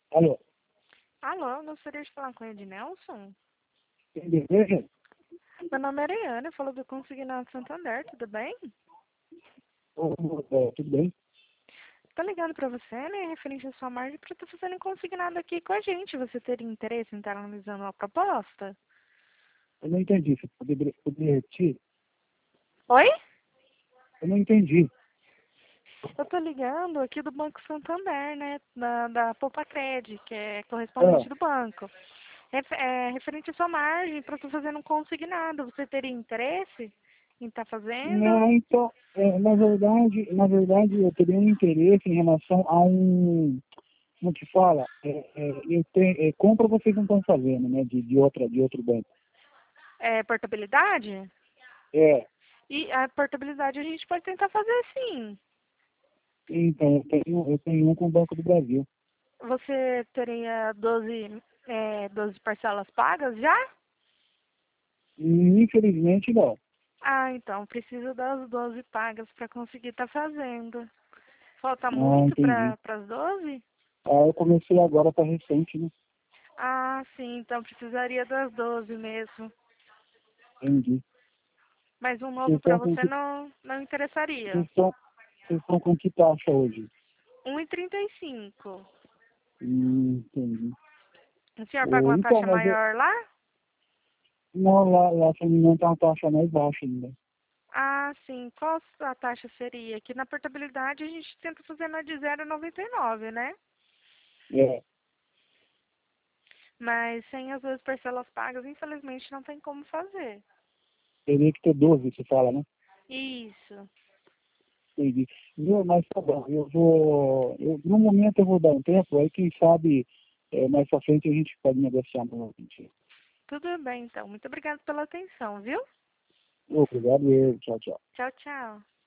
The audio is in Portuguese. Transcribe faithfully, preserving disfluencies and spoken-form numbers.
Alô, Alô, eu gostaria de falar com o Ednelson. quem deseja? Meu nome é Ariane, eu falo do Consignado Santander, tudo bem? Ô, ô, é, tudo bem? Tô ligando pra você, né, referente à sua margem, pra estar fazendo um consignado aqui com a gente. Você teria interesse em estar analisando uma proposta? Eu não entendi. Você poderia, poderia repetir? Oi? Eu não entendi. Eu tô ligando aqui do Banco Santander, né, da, da Poupa-Cred, que é Ah, correspondente do banco. Ref- é, referente à sua margem, pra estar fazendo um consignado, você teria interesse em estar fazendo? não, então, é, na verdade, na verdade, eu teria um interesse em relação a um, como que fala? É, é, eu tenho, é, compra vocês não estão fazendo, né, de, de outra, de outro banco. É, portabilidade? É, E a portabilidade a gente pode tentar fazer sim. então, eu tenho, eu tenho um com o Banco do Brasil. Você teria doze é, doze parcelas pagas já? Infelizmente, não. Ah, então preciso das doze pagas para conseguir estar fazendo. Falta Ah, muito entendi. para as doze? Ah, eu comecei agora, tá recente, né? Ah, sim, então precisaria das doze mesmo. Entendi. Mas um Vocês novo para estão com você que, não, não vocês interessaria. estão, vocês estão com que taxa hoje? um e trinta e cinco. Hum, entendi. O senhor paga Ô, uma então, taxa mas eu, maior lá? não, lá, lá se não me engano, tá uma taxa mais baixa ainda. Ah, sim. Qual a taxa seria? Aqui na portabilidade a gente tenta fazer na de zero vírgula noventa e nove, né? É, Mas sem as duas parcelas pagas, infelizmente não tem como fazer. teria que ter doze, você fala, né? Isso. Entendi. Viu? Mas tá bom, eu vou, eu, no momento eu vou dar um tempo, aí quem sabe é, mais pra frente a gente pode negociar novamente. Tudo bem, então. Muito obrigada pela atenção, viu? Obrigado, eu, tchau, tchau. Tchau, tchau.